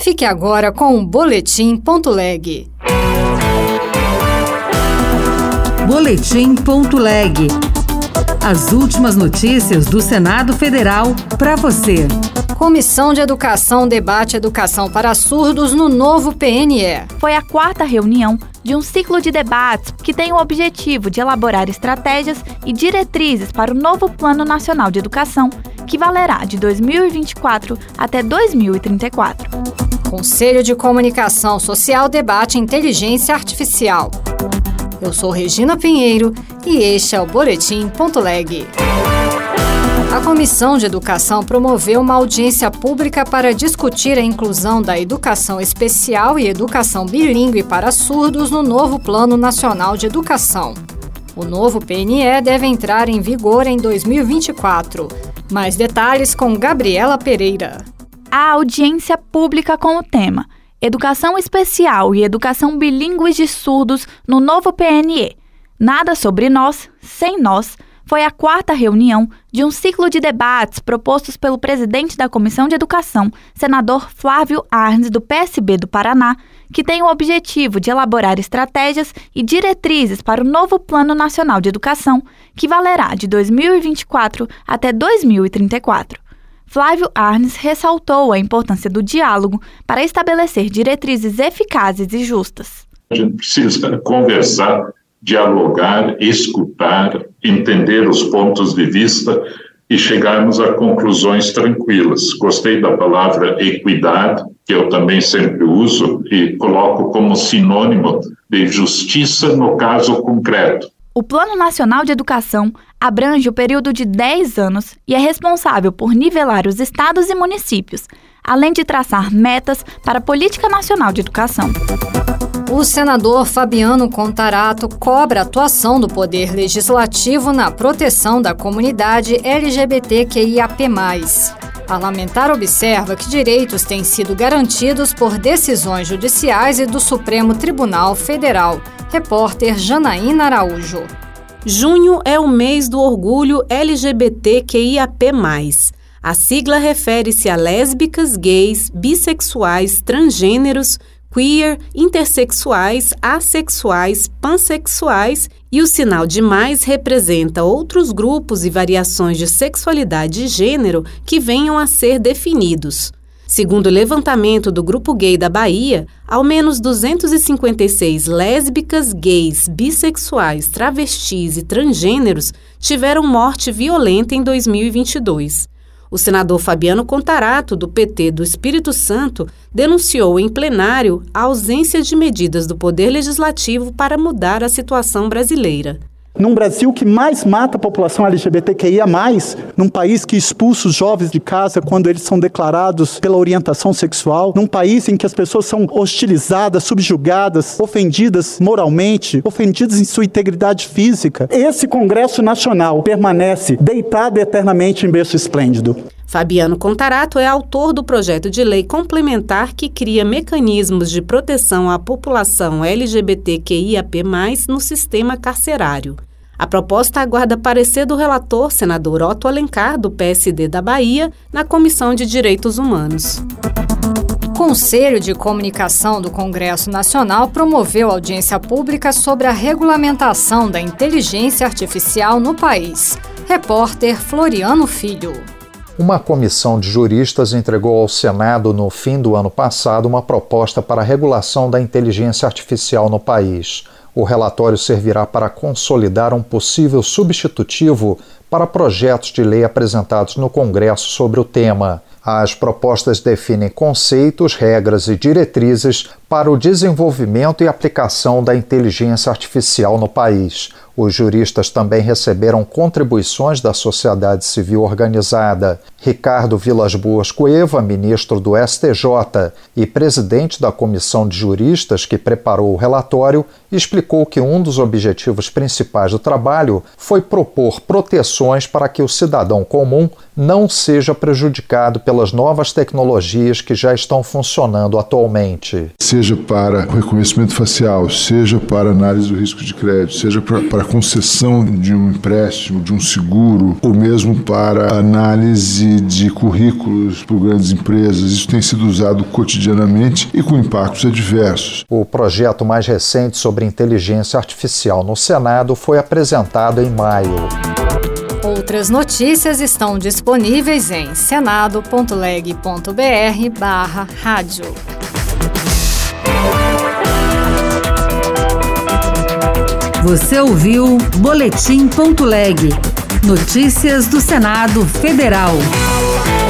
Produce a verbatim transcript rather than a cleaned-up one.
Fique agora com o Boletim Ponto Leg. Boletim Ponto Leg. As últimas notícias do Senado Federal para você. Comissão de Educação debate educação para surdos no novo P N E. Foi a quarta reunião de um ciclo de debates que tem o objetivo de elaborar estratégias e diretrizes para o novo Plano Nacional de Educação, que valerá de dois mil e vinte e quatro até dois mil e trinta e quatro. Conselho de Comunicação Social debate inteligência artificial. Eu sou Regina Pinheiro e este é o Boletim Ponto Leg. A Comissão de Educação promoveu uma audiência pública para discutir a inclusão da educação especial e educação bilíngue para surdos no novo Plano Nacional de Educação. O novo P N E deve entrar em vigor em dois mil e vinte e quatro. Mais detalhes com Gabriela Pereira. A audiência pública com o tema Educação Especial e Educação Bilíngue de Surdos no novo P N E. Nada sobre nós, sem nós, foi a quarta reunião de um ciclo de debates propostos pelo presidente da Comissão de Educação, senador Flávio Arnes, do P S B do Paraná, que tem o objetivo de elaborar estratégias e diretrizes para o novo Plano Nacional de Educação, que valerá de dois mil e vinte e quatro até dois mil e trinta e quatro. Flávio Arnes ressaltou a importância do diálogo para estabelecer diretrizes eficazes e justas. A gente precisa conversar, dialogar, escutar, entender os pontos de vista e chegarmos a conclusões tranquilas. Gostei da palavra equidade, que eu também sempre uso e coloco como sinônimo de justiça no caso concreto. O Plano Nacional de Educação abrange o período de dez anos e é responsável por nivelar os estados e municípios, além de traçar metas para a Política Nacional de Educação. O senador Fabiano Contarato cobra a atuação do Poder Legislativo na proteção da comunidade L G B T Q I A P mais. Parlamentar observa que direitos têm sido garantidos por decisões judiciais e do Supremo Tribunal Federal. Repórter Janaína Araújo. Junho é o mês do orgulho L G B T Q I A P mais. A sigla refere-se a lésbicas, gays, bissexuais, transgêneros, queer, intersexuais, assexuais, pansexuais e o sinal de mais representa outros grupos e variações de sexualidade e gênero que venham a ser definidos. Segundo o levantamento do Grupo Gay da Bahia, ao menos duzentas e cinquenta e seis lésbicas, gays, bissexuais, travestis e transgêneros tiveram morte violenta em dois mil e vinte e dois. O senador Fabiano Contarato, do P T do Espírito Santo, denunciou em plenário a ausência de medidas do Poder Legislativo para mudar a situação brasileira. Num Brasil que mais mata a população L G B T Q I A mais, num país que expulsa os jovens de casa quando eles são declarados pela orientação sexual, num país em que as pessoas são hostilizadas, subjugadas, ofendidas moralmente, ofendidas em sua integridade física, esse Congresso Nacional permanece deitado eternamente em berço esplêndido. Fabiano Contarato é autor do projeto de lei complementar que cria mecanismos de proteção à população L G B T Q I A P mais, no sistema carcerário. A proposta aguarda parecer do relator, senador Otto Alencar, do P S D da Bahia, na Comissão de Direitos Humanos. Conselho de Comunicação do Congresso Nacional promoveu audiência pública sobre a regulamentação da inteligência artificial no país. Repórter Floriano Filho. Uma comissão de juristas entregou ao Senado no fim do ano passado uma proposta para a regulação da inteligência artificial no país. O relatório servirá para consolidar um possível substitutivo para projetos de lei apresentados no Congresso sobre o tema. As propostas definem conceitos, regras e diretrizes para o desenvolvimento e aplicação da inteligência artificial no país. Os juristas também receberam contribuições da sociedade civil organizada. Ricardo Vilas Boas Cueva, ministro do S T J e presidente da comissão de juristas que preparou o relatório, explicou que um dos objetivos principais do trabalho foi propor proteções para que o cidadão comum não seja prejudicado pela pelas novas tecnologias que já estão funcionando atualmente. Seja para reconhecimento facial, seja para análise do risco de crédito, seja para, para concessão de um empréstimo, de um seguro, ou mesmo para análise de currículos por grandes empresas. Isso tem sido usado cotidianamente e com impactos adversos. O projeto mais recente sobre inteligência artificial no Senado foi apresentado em maio. Outras notícias estão disponíveis em senado ponto leg ponto br barra rádio. Você ouviu Boletim ponto leg. Notícias do Senado Federal.